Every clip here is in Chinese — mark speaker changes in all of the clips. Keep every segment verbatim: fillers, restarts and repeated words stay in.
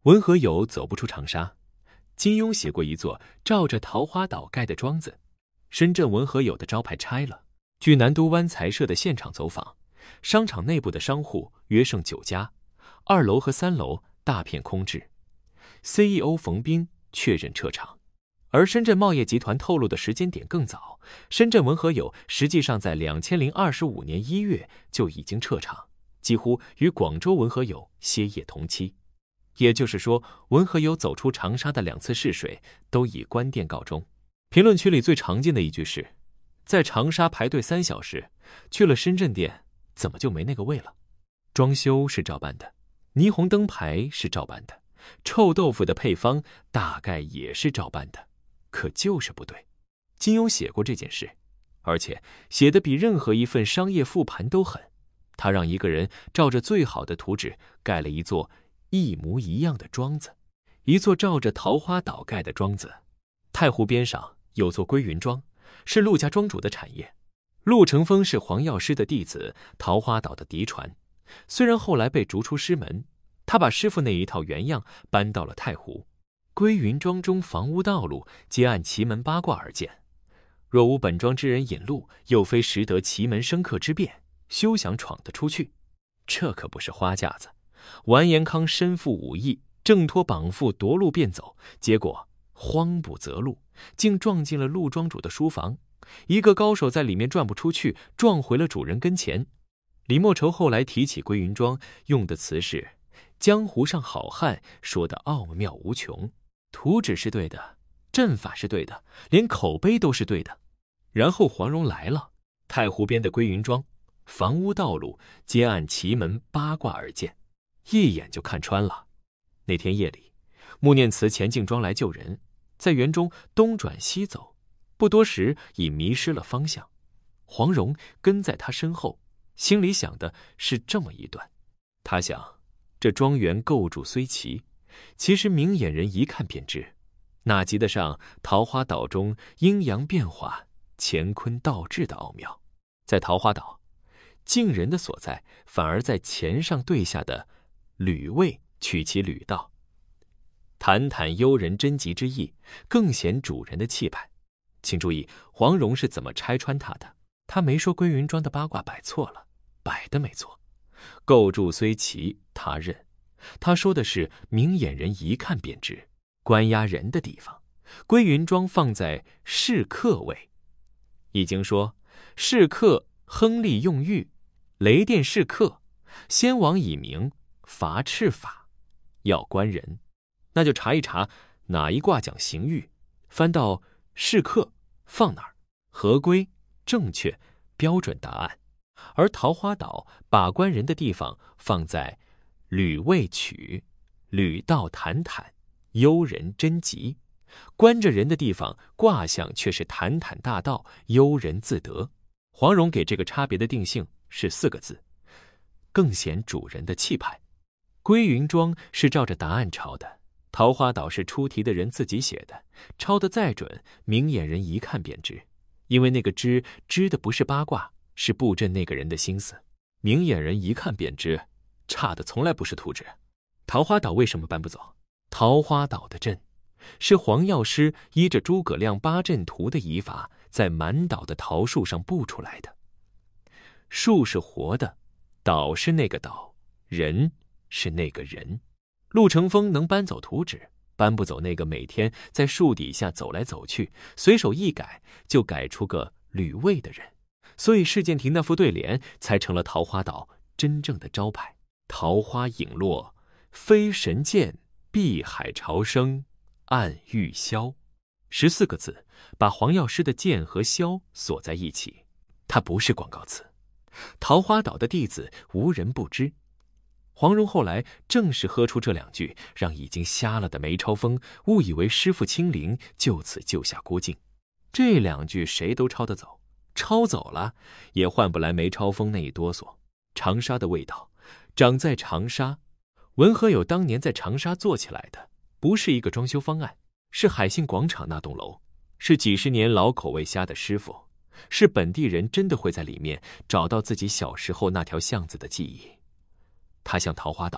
Speaker 1: 文和友走不出长沙，金庸写过一座照着桃花岛盖的庄子，深圳文和友的招牌拆了。据南都湾财社的现场走访，商场内部的商户约剩九家，二楼和三楼大片空置。C E O 冯斌确认撤场，而深圳茂业集团透露的时间点更早，深圳文和友实际上在两千零二十五年一月就已经撤场，几乎与广州文和友歇业同期。也就是说，文和友走出长沙的两次试水都以关店告终。评论区里最常见的一句是，在长沙排队三小时，去了深圳店怎么就没那个味了？装修是照办的，霓虹灯牌是照办的，臭豆腐的配方大概也是照办的，可就是不对。金庸写过这件事，而且写的比任何一份商业复盘都狠。他让一个人照着最好的图纸盖了一座一模一样的庄子，一座照着桃花岛盖的庄子。太湖边上有座归云庄，是陆家庄主的产业。陆成风是黄药师的弟子，桃花岛的嫡传。虽然后来被逐出师门，他把师傅那一套原样搬到了太湖。归云庄中房屋道路皆按奇门八卦而建，若无本庄之人引路，又非识得奇门生克之变，休想闯得出去。这可不是花架子。完颜康身负武艺，挣脱绑缚夺路便走，结果慌不择路，竟撞进了陆庄主的书房。一个高手在里面转不出去，撞回了主人跟前。李莫愁后来提起归云庄，用的词是江湖上好汉，说的奥妙无穷。图纸是对的，阵法是对的，连口碑都是对的。然后黄蓉来了，太湖边的归云庄，房屋道路皆按奇门八卦而建，一眼就看穿了。那天夜里，穆念慈前进庄来救人，在园中东转西走，不多时已迷失了方向。黄蓉跟在他身后，心里想的是这么一段。他想，这庄园构筑虽奇，其实明眼人一看便知，哪及得上桃花岛中阴阳变化、乾坤倒置的奥妙。在桃花岛，敬人的所在反而在钱上对下的吕位取其吕道，坦坦幽人贞吉之意，更显主人的气派。请注意黄蓉是怎么拆穿他的。他没说归云庄的八卦摆错了，摆的没错，构筑虽奇，他认。他说的是明眼人一看便知，关押人的地方，归云庄放在侍客位。易经说，侍客亨利用玉，雷电侍客，先王以明，罚斥法，要关人。那就查一查哪一卦讲刑狱，翻到侍客放哪儿，合规正确标准答案。而桃花岛把关人的地方放在吕位曲，吕道坦坦，幽人贞吉。关着人的地方卦象却是坦坦大道，幽人自得。黄蓉给这个差别的定性是四个字，更显主人的气派。归云庄是照着答案抄的，桃花岛是出题的人自己写的，抄得再准，明眼人一看便知。因为那个知知的不是八卦，是布阵那个人的心思。明眼人一看便知，差的从来不是图纸。桃花岛为什么搬不走？桃花岛的阵是黄药师依着诸葛亮八阵图的移法，在满岛的桃树上布出来的。树是活的，岛是那个岛，人是那个人。陆成风能搬走图纸，搬不走那个每天在树底下走来走去，随手一改就改出个吕位的人。所以事件亭那副对联才成了桃花岛真正的招牌。桃花影落，飞神剑，碧海潮生，暗玉箫。十四个字，把黄药师的剑和箫锁在一起。它不是广告词，桃花岛的弟子无人不知。黄蓉后来正是喝出这两句，让已经瞎了的梅超风误以为师父亲临，就此救下郭靖。这两句谁都抄得走，抄走了也换不来梅超风那一哆嗦。长沙的味道长在长沙，文和友当年在长沙做起来的不是一个装修方案，是海信广场那栋楼，是几十年老口味虾的师傅，是本地人真的会在里面找到自己小时候那条巷子的记忆。它像桃花岛，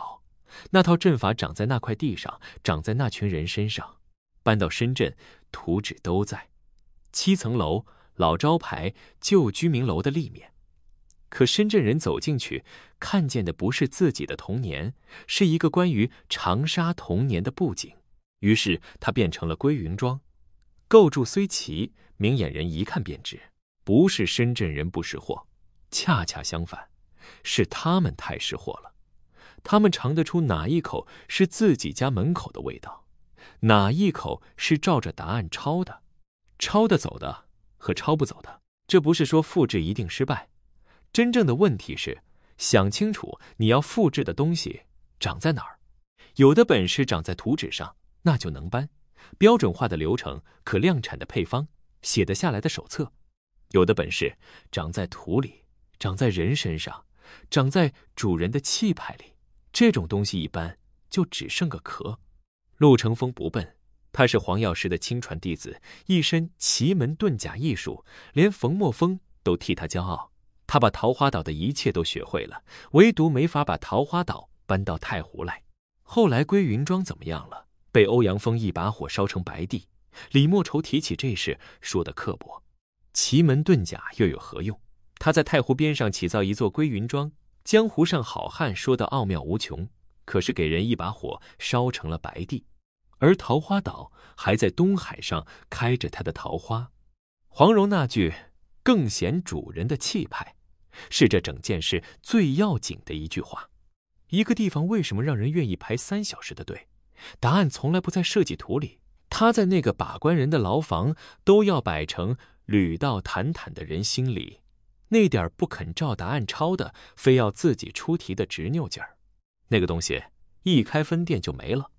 Speaker 1: 那套阵法长在那块地上，长在那群人身上，搬到深圳，图纸都在，七层楼、老招牌、旧居民楼的立面。可深圳人走进去，看见的不是自己的童年，是一个关于长沙童年的布景。于是它变成了归云庄。构筑虽奇，明眼人一看便知，不是深圳人不识货，恰恰相反，是他们太识货了。他们尝得出哪一口是自己家门口的味道，哪一口是照着答案抄的，抄得走的和抄不走的。这不是说复制一定失败，真正的问题是想清楚你要复制的东西长在哪儿。有的本事长在图纸上，那就能搬，标准化的流程，可量产的配方，写得下来的手册。有的本事长在土里，长在人身上，长在主人的气派里，这种东西一般就只剩个壳。陆承风不笨，他是黄药师的亲传弟子，一身奇门遁甲艺术，连冯墨峰都替他骄傲。他把桃花岛的一切都学会了，唯独没法把桃花岛搬到太湖来。后来归云庄怎么样了？被欧阳锋一把火烧成白地。李莫愁提起这事，说得刻薄。奇门遁甲又有何用？他在太湖边上起造一座归云庄，江湖上好汉说得奥妙无穷，可是给人一把火烧成了白地。而桃花岛还在东海上开着它的桃花。黄蓉那句更显主人的气派，是这整件事最要紧的一句话。一个地方为什么让人愿意排三小时的队？答案从来不在设计图里，他在那个把关人的牢房都要摆成履道坦坦的人心里，那点不肯照答案抄的，非要自己出题的执拗劲儿。那个东西一开分店就没了。